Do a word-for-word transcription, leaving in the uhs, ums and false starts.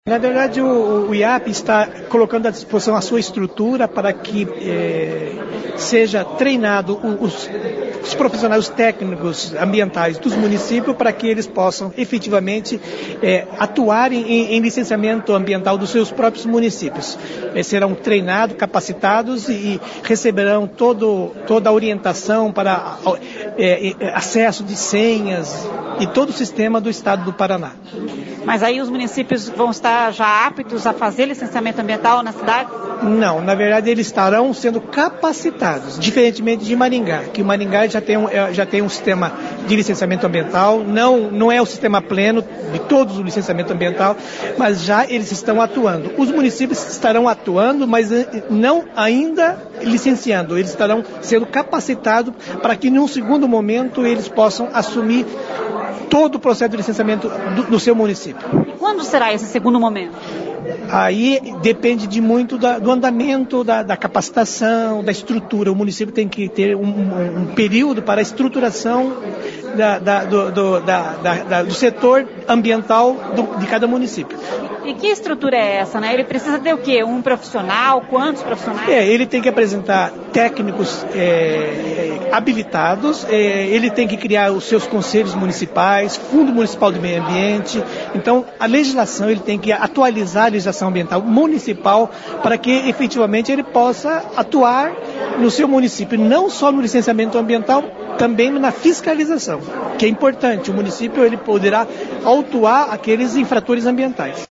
Na verdade, o, o I A P está colocando à disposição a sua estrutura para que eh, seja treinado os, os profissionais, os técnicos ambientais dos municípios para que eles possam efetivamente eh, atuarem em, em licenciamento ambiental dos seus próprios municípios. Eh, serão treinados, capacitados e, e receberão todo, toda a orientação para eh, eh, acesso de senhas e todo o sistema do Estado do Paraná. Mas aí os municípios vão estar já aptos a fazer licenciamento ambiental na cidade? Não, na verdade eles estarão sendo capacitados, diferentemente de Maringá, que o Maringá já tem um, já tem um sistema de licenciamento ambiental, não, não é o sistema pleno de todos o licenciamento ambiental, mas já eles estão atuando. Os municípios estarão atuando, mas não ainda licenciando, eles estarão sendo capacitados para que num segundo momento eles possam assumir todo o processo de licenciamento do, do seu município. E quando será esse segundo momento? Aí depende de muito da, do andamento, da, da capacitação, da estrutura. O município tem que ter um, um, um período para a estruturação da, da, do, do, da, da, do setor ambiental do, de cada município. E que estrutura é essa, né? Ele precisa ter o quê? Um profissional? Quantos profissionais? É, ele tem que apresentar técnicos é, habilitados, é, ele tem que criar os seus conselhos municipais, Fundo Municipal do Meio Ambiente. Então, a legislação, ele tem que atualizar a legislação ambiental municipal para que, efetivamente, ele possa atuar no seu município, não só no licenciamento ambiental, também na fiscalização, que é importante. O município ele poderá autuar aqueles infratores ambientais.